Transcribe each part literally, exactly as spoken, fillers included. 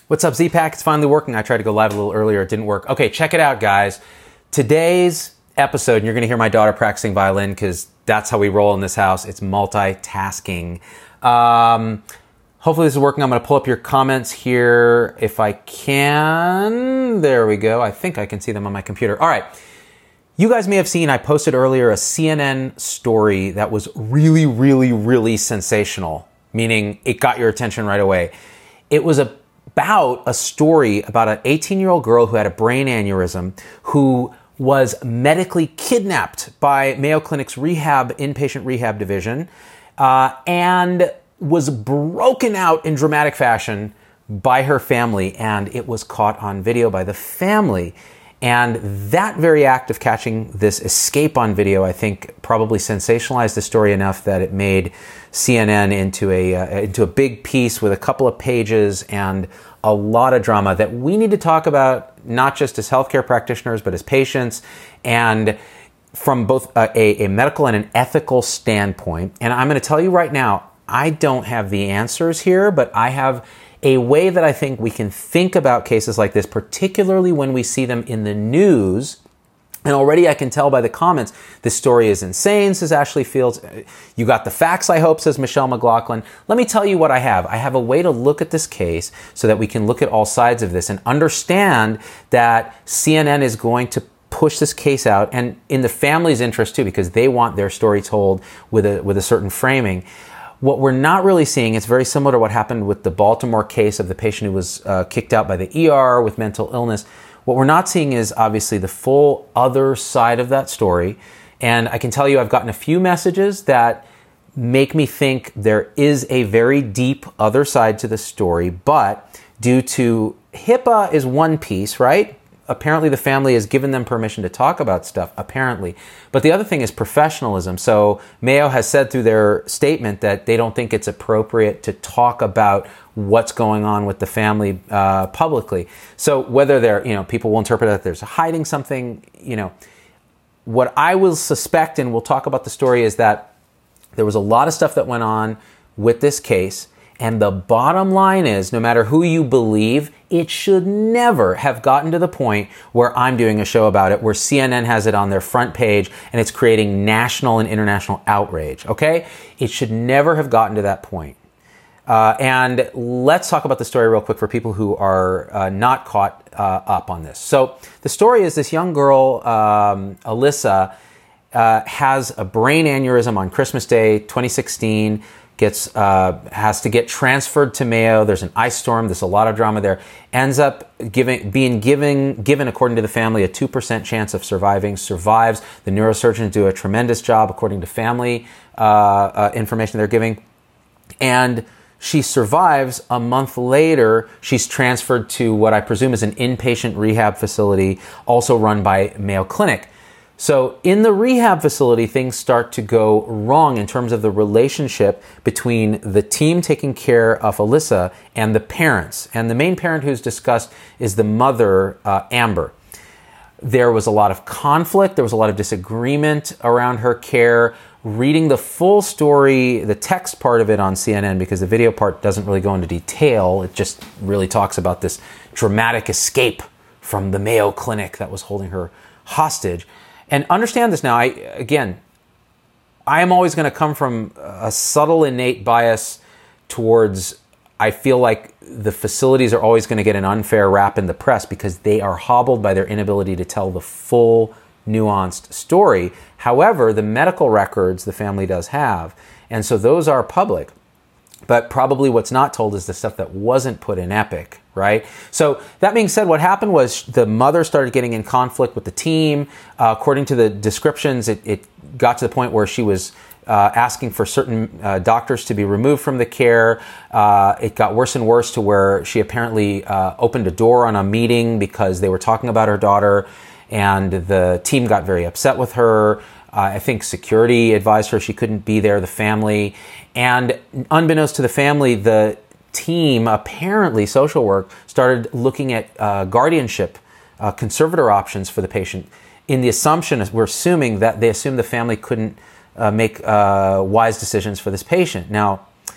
What's up, Z-Pack? It's finally working. I tried to go live a little earlier. It didn't work. Okay, check it out, guys. Today's episode, and you're going to hear my daughter practicing violin because that's how we roll in this house. It's multitasking. Um, hopefully this is working. I'm going to pull up your comments here if I can. There we go. I think I can see them on my computer. All right. You guys may have seen, I posted earlier a C N N story that was really, really, really sensational, meaning it got your attention right away. It was a about a story about an eighteen-year-old girl who had a brain aneurysm who was medically kidnapped by Mayo Clinic's rehab, inpatient rehab division, uh, and was broken out in dramatic fashion by her family, and it was caught on video by the family. And that very act of catching this escape on video, I think, probably sensationalized the story enough that it made C N N into a uh, into a big piece with a couple of pages and a lot of drama that we need to talk about, not just as healthcare practitioners, but as patients, and from both a, a, a medical and an ethical standpoint. And I'm going to tell you right now, I don't have the answers here, but I have a way that I think we can think about cases like this, particularly when we see them in the news. And already I can tell by the comments, this story is insane, says Ashley Fields. You got the facts, I hope, says Michelle McLaughlin. Let me tell you what I have. I have a way to look at this case so that we can look at all sides of this and understand that C N N is going to push this case out, and in the family's interest too, because they want their story told with a with a certain framing. What we're not really seeing, it's very similar to what happened with the Baltimore case of the patient who was uh, kicked out by the E R with mental illness. What we're not seeing is obviously the full other side of that story. And I can tell you I've gotten a few messages that make me think there is a very deep other side to the story, but due to HIPAA is one piece, right? Apparently the family has given them permission to talk about stuff, apparently. But the other thing is professionalism. So Mayo has said through their statement that they don't think it's appropriate to talk about what's going on with the family uh, publicly. So whether they're, you know, people will interpret that there's hiding something, you know. What I will suspect, and we'll talk about the story, is that there was a lot of stuff that went on with this case. And the bottom line is, no matter who you believe, it should never have gotten to the point where I'm doing a show about it, where C N N has it on their front page and it's creating national and international outrage, okay? It should never have gotten to that point. Uh, and let's talk about the story real quick for people who are uh, not caught uh, up on this. So the story is this young girl, um, Alyssa, uh, has a brain aneurysm on Christmas Day, twenty sixteen, gets uh, has to get transferred to Mayo. There's an ice storm. There's a lot of drama there. Ends up giving being given, given according to the family, a two percent chance of surviving. Survives. The neurosurgeons do a tremendous job according to family uh, uh, information they're giving. And she survives. A month later, she's transferred to what I presume is an inpatient rehab facility, also run by Mayo Clinic. So in the rehab facility, things start to go wrong in terms of the relationship between the team taking care of Alyssa and the parents. And the main parent who's discussed is the mother, uh, Amber. There was a lot of conflict. There was a lot of disagreement around her care. Reading the full story, the text part of it on C N N, because the video part doesn't really go into detail. It just really talks about this dramatic escape from the Mayo Clinic that was holding her hostage. And understand this now, I, again, I am always going to come from a subtle innate bias towards, I feel like the facilities are always going to get an unfair rap in the press because they are hobbled by their inability to tell the full nuanced story. However, the medical records the family does have, and so those are public. But probably what's not told is the stuff that wasn't put in Epic, right? So that being said, what happened was the mother started getting in conflict with the team. Uh, according to the descriptions, it, it got to the point where she was uh, asking for certain uh, doctors to be removed from the care. Uh, it got worse and worse to where she apparently uh, opened a door on a meeting because they were talking about her daughter, and the team got very upset with her. Uh, I think security advised her she couldn't be there, the family. And unbeknownst to the family, the team, apparently social work, started looking at uh, guardianship, uh, conservator options for the patient in the assumption, we're assuming that they assumed the family couldn't uh, make uh, wise decisions for this patient. Now,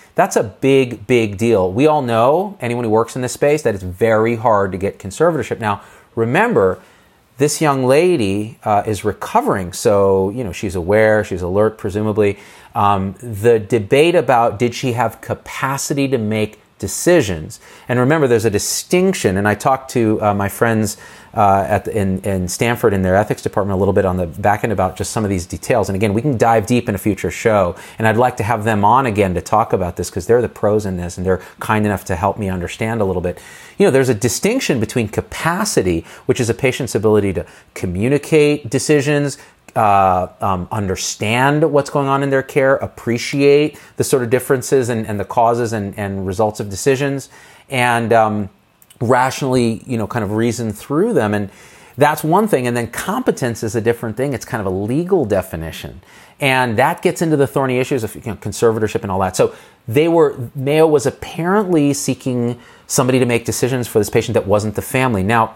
That's a big, big deal. We all know, anyone who works in this space, that it's very hard to get conservatorship. Now, remember, this young lady uh, is recovering, so, you know, she's aware, she's alert, presumably. Um, the debate about did she have capacity to make decisions. And remember, there's a distinction, and I talked to uh, my friends uh, at the, in, in Stanford in their ethics department a little bit on the back end about just some of these details. And again, we can dive deep in a future show, and I'd like to have them on again to talk about this because they're the pros in this, and they're kind enough to help me understand a little bit. You know, there's a distinction between capacity, which is a patient's ability to communicate decisions, Uh, um, understand what's going on in their care, appreciate the sort of differences and, and the causes and, and results of decisions, and um, rationally, you know, kind of reason through them. And that's one thing. And then competence is a different thing. It's kind of a legal definition. And that gets into the thorny issues of, you know, conservatorship and all that. So they were, Mayo was apparently seeking somebody to make decisions for this patient that wasn't the family. Now,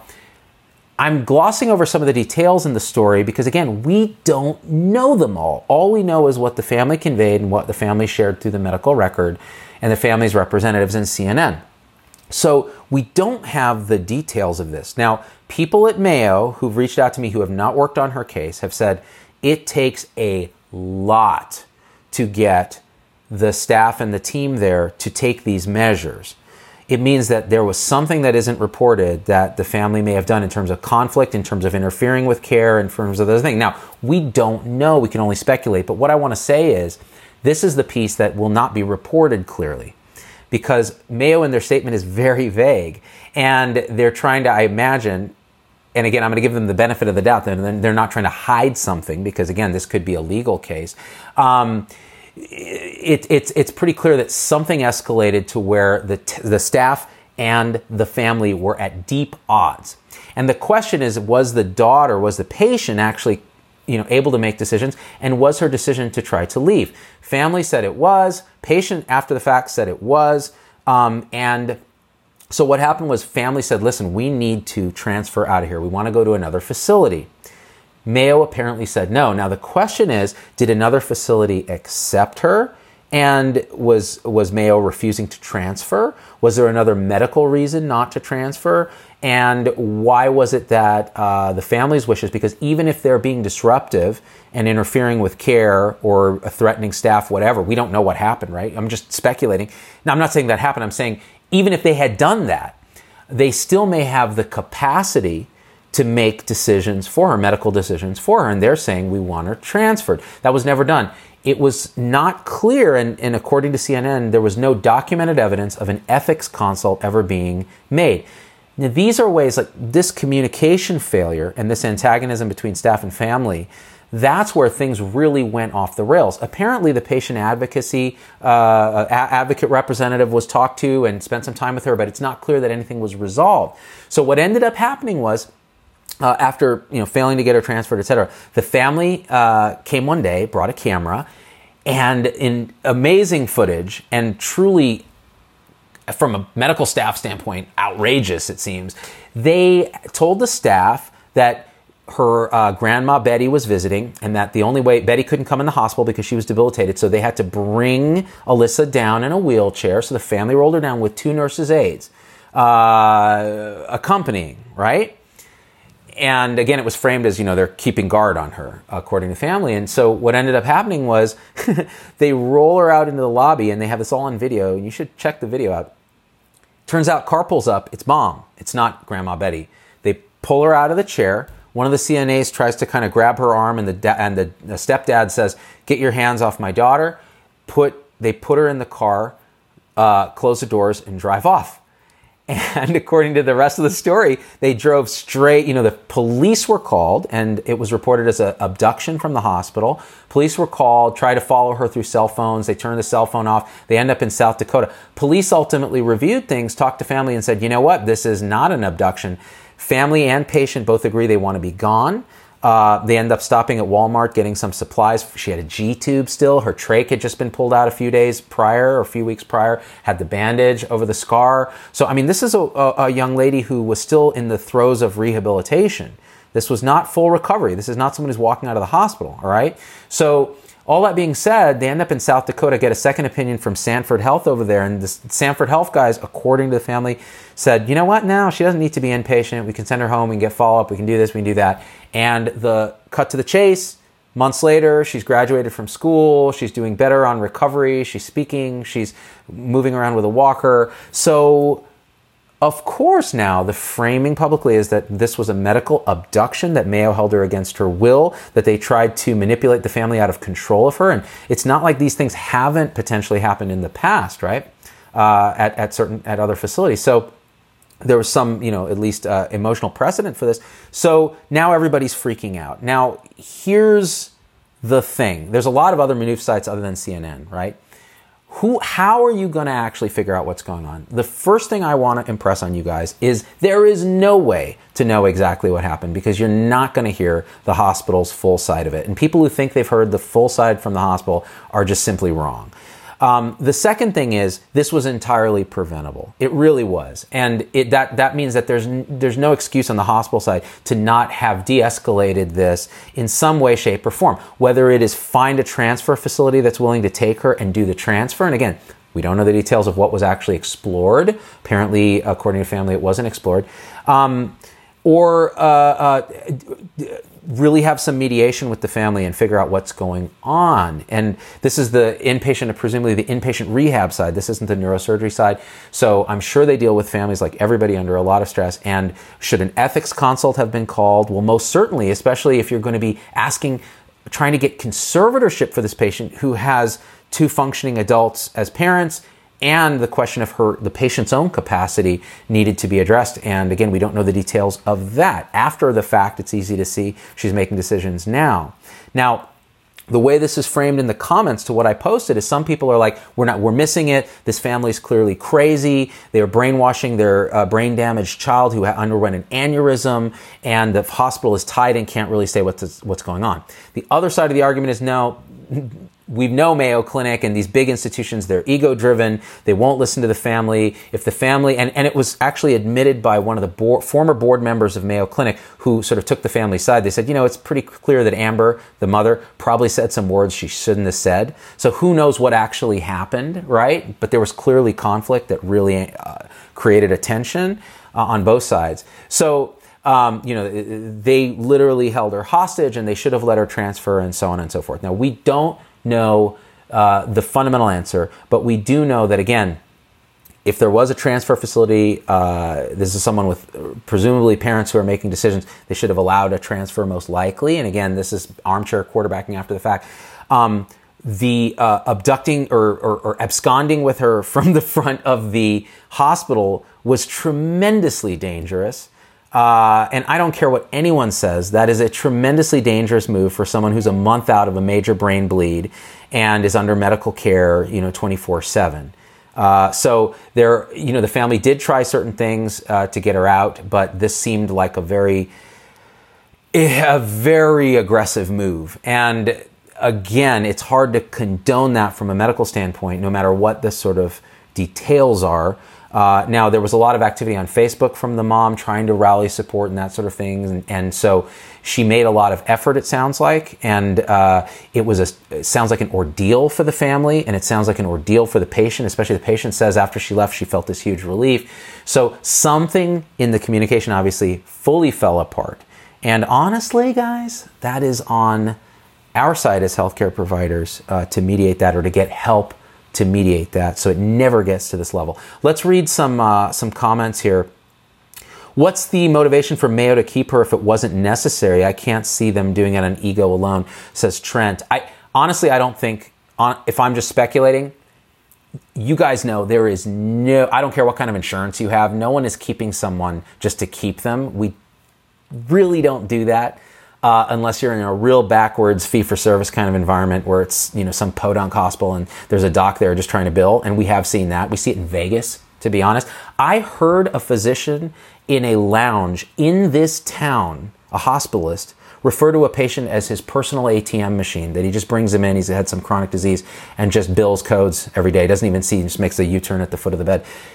I'm glossing over some of the details in the story because, again, we don't know them all. All we know is what the family conveyed and what the family shared through the medical record and the family's representatives in C N N. So we don't have the details of this. Now, people at Mayo who've reached out to me who have not worked on her case have said it takes a lot to get the staff and the team there to take these measures. It means that there was something that isn't reported that the family may have done in terms of conflict, in terms of interfering with care, in terms of those things. Now, we don't know. We can only speculate. But what I want to say is this is the piece that will not be reported clearly because Mayo in their statement is very vague. And they're trying to, I imagine, and again, I'm going to give them the benefit of the doubt. They're not trying to hide something because, again, this could be a legal case. Um, It, it's it's pretty clear that something escalated to where the t- the staff and the family were at deep odds. And the question is, was the daughter, was the patient actually, you know, able to make decisions? And was her decision to try to leave? Family said it was. Patient, after the fact, said it was. Um, and so what happened was family said, listen, we need to transfer out of here. We want to go to another facility. Mayo apparently said no. Now the question is, did another facility accept her? And was was Mayo refusing to transfer? Was there another medical reason not to transfer? And why was it that uh, the family's wishes, because even if they're being disruptive and interfering with care or threatening staff, whatever, we don't know what happened, right? I'm just speculating. Now, I'm not saying that happened. I'm saying even if they had done that, they still may have the capacity to make decisions for her, medical decisions for her, and they're saying we want her transferred. That was never done. It was not clear, and, and according to C N N, there was no documented evidence of an ethics consult ever being made. Now, these are ways like this communication failure and this antagonism between staff and family, that's where things really went off the rails. Apparently, the patient advocacy uh, a- advocate representative was talked to and spent some time with her, but it's not clear that anything was resolved. So what ended up happening was, Uh, after you know failing to get her transferred, et cetera, the family uh, came one day, brought a camera, and in amazing footage and truly, from a medical staff standpoint, outrageous it seems, they told the staff that her uh, grandma Betty was visiting, and that the only way Betty couldn't come in the hospital because she was debilitated, so they had to bring Alyssa down in a wheelchair. So the family rolled her down with two nurses' aides uh, accompanying, right? And again, it was framed as, you know, they're keeping guard on her, according to family. And so what ended up happening was they roll her out into the lobby, and they have this all on video, and you should check the video out. Turns out car pulls up. It's mom. It's not Grandma Betty. They pull her out of the chair. One of the C N As tries to kind of grab her arm, and the da- and the, the stepdad says, "Get your hands off my daughter." Put They put her in the car, uh, close the doors, and drive off. And according to the rest of the story, they drove straight, you know, the police were called, and it was reported as an abduction from the hospital. Police were called, tried to follow her through cell phones. They turned the cell phone off. They end up in South Dakota. Police ultimately reviewed things, talked to family, and said, you know what, this is not an abduction. Family and patient both agree they want to be gone. Uh, they end up stopping at Walmart, getting some supplies. She had a G-tube still. Her trach had just been pulled out a few days prior, or a few weeks prior, had the bandage over the scar. So, I mean, this is a, a, a young lady who was still in the throes of rehabilitation. This was not full recovery. This is not someone who's walking out of the hospital, all right? So all that being said, they end up in South Dakota, get a second opinion from Sanford Health over there. And the Sanford Health guys, according to the family, said, you know what? No, she doesn't need to be inpatient. We can send her home. We can get follow-up. We can do this. We can do that. And the cut to the chase, months later, she's graduated from school. She's doing better on recovery. She's speaking. She's moving around with a walker. So, of course, now the framing publicly is that this was a medical abduction, that Mayo held her against her will, that they tried to manipulate the family out of control of her. And it's not like these things haven't potentially happened in the past, right? Uh, at, at certain, at other facilities. So there was some, you know, at least uh, emotional precedent for this. So now everybody's freaking out. Now, here's the thing. There's a lot of other Minoof sites other than C N N, right? Who, how are you going to actually figure out what's going on? The first thing I want to impress on you guys is there is no way to know exactly what happened, because you're not going to hear the hospital's full side of it. And people who think they've heard the full side from the hospital are just simply wrong. Um, the second thing is, this was entirely preventable. It really was. And it, that, that means that there's, n- there's no excuse on the hospital side to not have de-escalated this in some way, shape, or form. Whether it is find a transfer facility that's willing to take her and do the transfer. And again, we don't know the details of what was actually explored. Apparently, according to family, it wasn't explored. Um, or uh, uh, really have some mediation with the family and figure out what's going on. And this is the inpatient, presumably the inpatient rehab side. This isn't the neurosurgery side. So I'm sure they deal with families like everybody under a lot of stress. And should an ethics consult have been called? Well, most certainly, especially if you're going to be asking, trying to get conservatorship for this patient who has two functioning adults as parents, and the question of her, the patient's own capacity needed to be addressed. And again, we don't know the details of that. After the fact, it's easy to see she's making decisions now. Now, the way this is framed in the comments to what I posted is some people are like, we're not, we're missing it. This family's clearly crazy. They were brainwashing their uh, brain damaged child who underwent an aneurysm, and the hospital is tied and can't really say what's, what's going on. The other side of the argument is no, we know Mayo Clinic and these big institutions, they're ego-driven. They won't listen to the family. If the family, and, and it was actually admitted by one of the board, former board members of Mayo Clinic who sort of took the family side. They said, you know, it's pretty clear that Amber, the mother, probably said some words she shouldn't have said. So who knows what actually happened, right? But there was clearly conflict that really uh, created a tension uh, on both sides. So, Um, you know, they literally held her hostage, and they should have let her transfer, and so on and so forth. Now, we don't know uh, the fundamental answer, but we do know that, again, if there was a transfer facility, uh, this is someone with presumably parents who are making decisions, they should have allowed a transfer most likely. And again, this is armchair quarterbacking after the fact. Um, the uh, abducting or, or, or absconding with her from the front of the hospital was tremendously dangerous. Uh, and I don't care what anyone says, that is a tremendously dangerous move for someone who's a month out of a major brain bleed and is under medical care, you know, twenty-four seven. Uh, so there, you know, the family did try certain things uh, to get her out, but this seemed like a very, a very aggressive move. And again, it's hard to condone that from a medical standpoint, no matter what the sort of details are. Uh, now, there was a lot of activity on Facebook from the mom trying to rally support and that sort of thing. And, and so she made a lot of effort, it sounds like. And uh, it was a, it sounds like an ordeal for the family, and it sounds like an ordeal for the patient, especially the patient says after she left, she felt this huge relief. So something in the communication obviously fully fell apart. And honestly, guys, that is on our side as healthcare providers uh, to mediate that, or to get help to mediate that, so it never gets to this level. Let's read some uh, some comments here. What's the motivation for Mayo to keep her if it wasn't necessary? I can't see them doing it on ego alone, says Trent. I honestly, I don't think, on, if I'm just speculating, you guys know there is no, I don't care what kind of insurance you have, no one is keeping someone just to keep them. We really don't do that. Uh, unless you're in a real backwards fee-for-service kind of environment where it's, you know, some podunk hospital and there's a doc there just trying to bill. And we have seen that. We see it in Vegas, to be honest. I heard a physician in a lounge in this town, a hospitalist, refer to a patient as his personal A T M machine, that he just brings him in, he's had some chronic disease, and just bills codes every day. Doesn't even see, just makes a U-turn at the foot of the bed.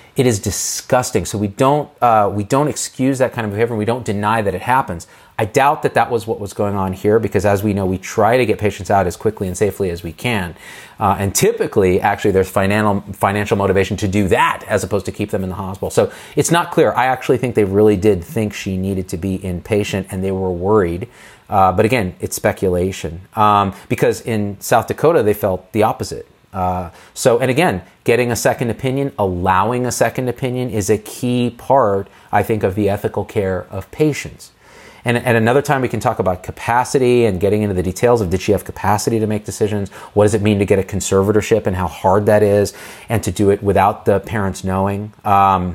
It is disgusting. So we don't uh, we don't excuse that kind of behavior. We don't deny that it happens. I doubt that that was what was going on here, because as we know, we try to get patients out as quickly and safely as we can. Uh, and typically, actually, there's financial financial motivation to do that as opposed to keep them in the hospital. So it's not clear. I actually think they really did think she needed to be inpatient, and they were worried. Uh, but again, it's speculation. Um, because in South Dakota, they felt the opposite. Uh, so, and again, getting a second opinion, allowing a second opinion is a key part, I think, of the ethical care of patients. And at another time, we can talk about capacity and getting into the details of, did she have capacity to make decisions? What does it mean to get a conservatorship and how hard that is, and to do it without the parents knowing? Um,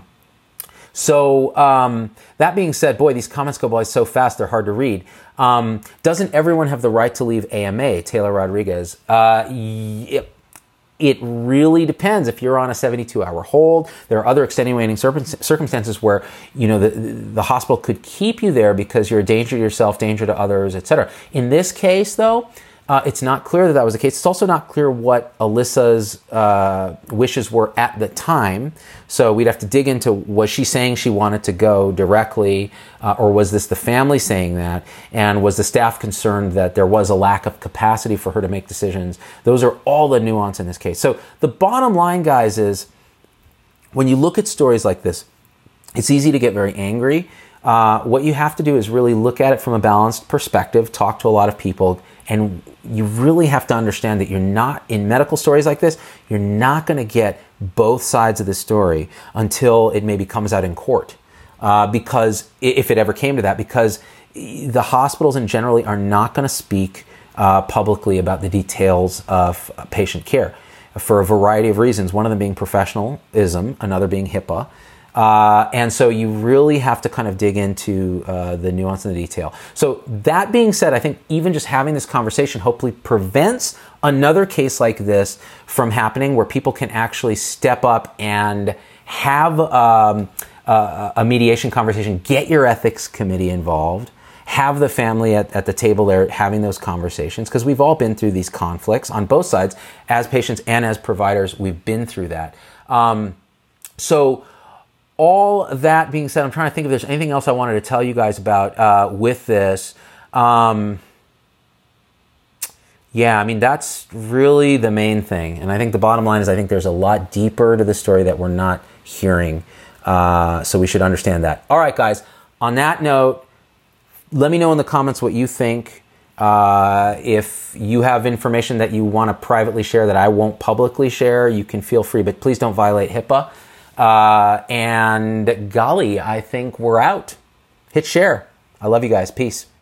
so um, that being said, boy, these comments go by so fast, they're hard to read. Um, doesn't everyone have the right to leave A M A? Taylor Rodriguez. Uh, yep. It really depends. If you're on a seventy-two hour hold, there are other extenuating circumstances where, you know, the, the hospital could keep you there because you're a danger to yourself, danger to others, et cetera. In this case, though, uh, it's not clear that that was the case. It's also not clear what Alyssa's uh, wishes were at the time. So we'd have to dig into, was she saying she wanted to go directly, uh, or was this the family saying that? And was the staff concerned that there was a lack of capacity for her to make decisions? Those are all the nuance in this case. So the bottom line, guys, is when you look at stories like this, it's easy to get very angry. Uh, what you have to do is really look at it from a balanced perspective, talk to a lot of people, and you really have to understand that you're not, in medical stories like this, you're not going to get both sides of the story until it maybe comes out in court. Uh, because if it ever came to that, because the hospitals in generally are not going to speak uh, publicly about the details of patient care for a variety of reasons, one of them being professionalism, another being HIPAA. Uh, and so you really have to kind of dig into uh, the nuance and the detail. So that being said, I think even just having this conversation hopefully prevents another case like this from happening, where people can actually step up and have um, a, a mediation conversation, get your ethics committee involved, have the family at, at the table there having those conversations, because we've all been through these conflicts on both sides. As patients and as providers, we've been through that. Um, so all that being said, I'm trying to think if there's anything else I wanted to tell you guys about uh, with this. Um, yeah, I mean, that's really the main thing. And I think the bottom line is I think there's a lot deeper to the story that we're not hearing. Uh, so we should understand that. All right, guys, on that note, let me know in the comments what you think. Uh, if you have information that you want to privately share that I won't publicly share, you can feel free, but please don't violate HIPAA. Uh, and golly, I think we're out. Hit share. I love you guys. Peace.